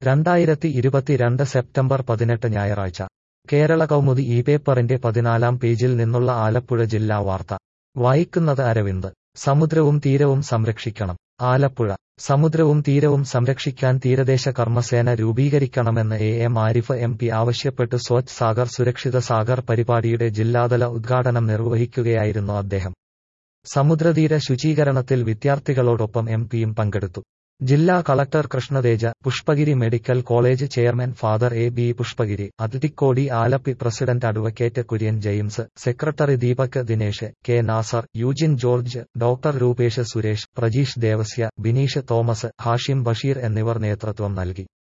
2022 September 18 ഞായറാഴ്ച കേരള കൗമുദി ഈ പേപ്പറിന്റെ 14 പേജിൽ നിന്നുള്ള ആലപ്പുഴ ജില്ലാ വാർത്ത വായിക്കുന്നത് അരവിന്ദ്. സമുദ്രവും തീരവും സംരക്ഷിക്കണം. ആലപ്പുഴ സമുദ്രവും തീരവും സംരക്ഷിക്കാൻ തീരദേശ കർമ്മസേന രൂപീകരിക്കണമെന്ന് എം ആരിഫ് MP ആവശ്യപ്പെട്ട് സ്വച്ഛ് സാഗർ സുരക്ഷിത സാഗർ പരിപാടിയുടെ ജില്ലാതല ഉദ്ഘാടനം നിർവഹിക്കുകയായിരുന്നു അദ്ദേഹം. സമുദ്രതീര ശുചീകരണത്തിൽ വിദ്യാർത്ഥികളോടൊപ്പം MPയും പങ്കെടുത്തു. ജില്ലാ collector Krishnateja, Pushpagiri medical college chairman father AB Pushpagiri, അത്ലറ്റിക്കോടി Alleppey president advocate Kurian James, secretary Deepak Dinesh, K Nasser, Eugene George, doctor Rupesh Suresh, Prajeesh Devasia, Bineesh Thomas, Hashim Basheer എന്നിവർ നേതൃത്വം നൽകി.